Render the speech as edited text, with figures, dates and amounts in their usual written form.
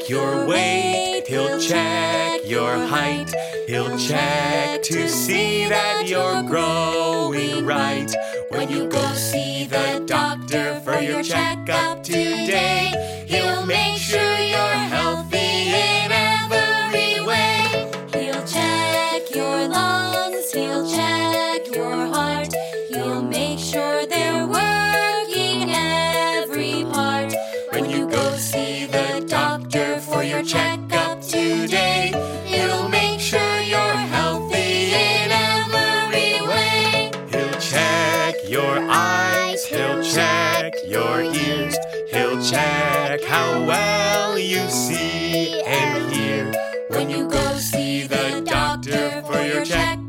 check your weight, he'll check your height. He'll check to see that you're growing right. When you go see the doctor for your checkup today, he'll make sure you're healthy in every way. He'll check your lungs, he'll check your heart. He'll make sure they're working every part. When you go see the doctor for your checkup today, he'll make sure you're healthy in every way. He'll check your eyes, he'll check your ears. He'll check how well you see and hear. When you go see the doctor for your checkup